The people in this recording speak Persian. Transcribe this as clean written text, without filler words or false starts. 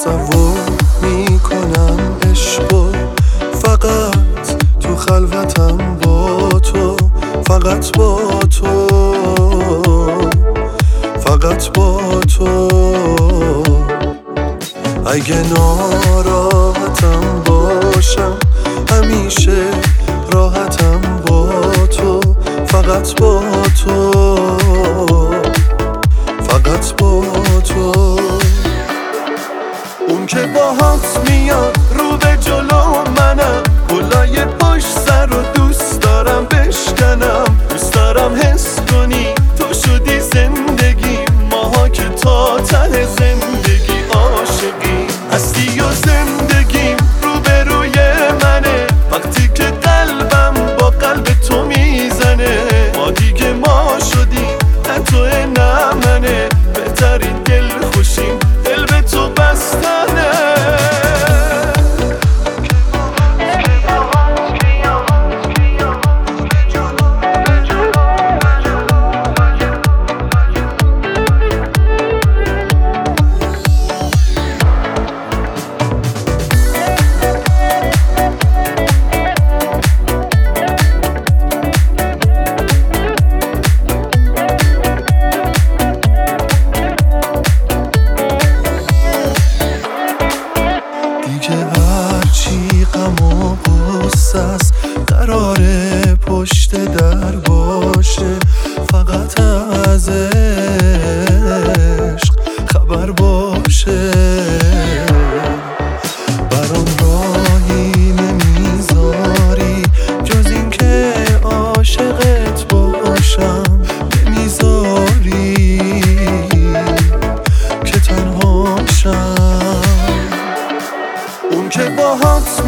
تصور میکنم عشقو فقط تو خلوتم با تو، فقط با تو، فقط با تو. اگه ناراحتم باشم همیشه راحتم با تو، فقط با تو، فقط با تو. اون که باهات میاد رو به جلو منم، گلای پشت سر رو دوست دارم بشکنم، دوست دارم حس کنی تو شدی زندگی، ماها که تا ته زندگی عاشقی هستی و زندگیم رو به روی منه، وقتی که قلبم با قلب تو میزنه، ما دیگه ما شدیم نه تو نه منه، بهترین دل خوشیم دل به تو بستنه. هرچی غم و غصه است قراره پشت در باشه، فقط از عشق خبر باشه. برام راهی نمیذاری جز این که عاشقت باشم، نمیذاری که تنهاشم. اون که باهات